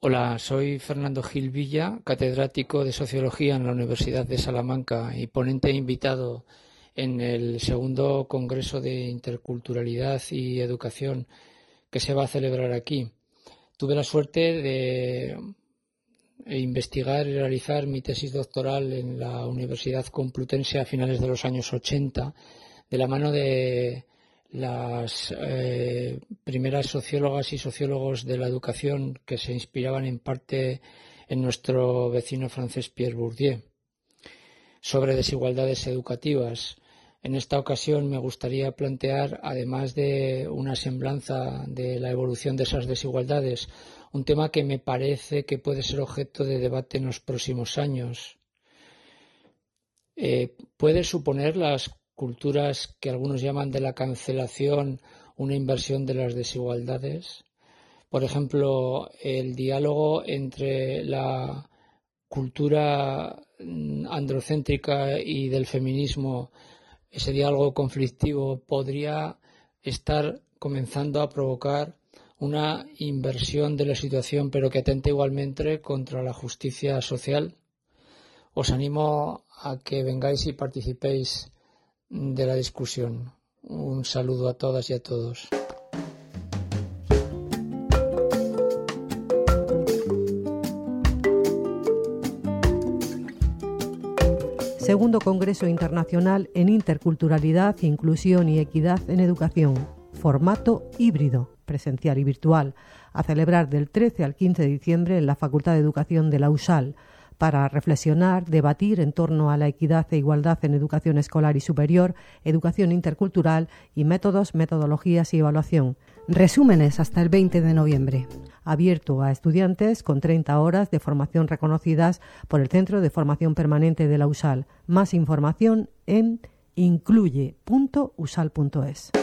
Hola, soy Fernando Gil Villa, catedrático de Sociología en la Universidad de Salamanca y ponente invitado en el segundo Congreso de Interculturalidad y Educación que se va a celebrar aquí. Tuve la suerte de investigar y realizar mi tesis doctoral en la Universidad Complutense a finales de los años 80, de la mano de las primeras sociólogas y sociólogos de la educación que se inspiraban en parte en nuestro vecino francés Pierre Bourdieu, sobre desigualdades educativas. En esta ocasión me gustaría plantear, además de una semblanza de la evolución de esas desigualdades, un tema que me parece que puede ser objeto de debate en los próximos años. ¿Puede suponer las culturas que algunos llaman de la cancelación una inversión de las desigualdades? Por ejemplo, el diálogo entre la cultura androcéntrica y del feminismo, ese diálogo conflictivo, podría estar comenzando a provocar una inversión de la situación, pero que atente igualmente contra la justicia social. Os animo a que vengáis y participéis de la discusión. Un saludo a todas y a todos. Segundo Congreso Internacional en Interculturalidad, Inclusión y Equidad en Educación. Formato híbrido, presencial y virtual, a celebrar del 13 al 15 de diciembre en la Facultad de Educación de la USAL, para reflexionar, debatir en torno a la equidad e igualdad en educación escolar y superior, educación intercultural y métodos, metodologías y evaluación. Resúmenes hasta el 20 de noviembre. Abierto a estudiantes con 30 horas de formación reconocidas por el Centro de Formación Permanente de la USAL. Más información en incluye.usal.es.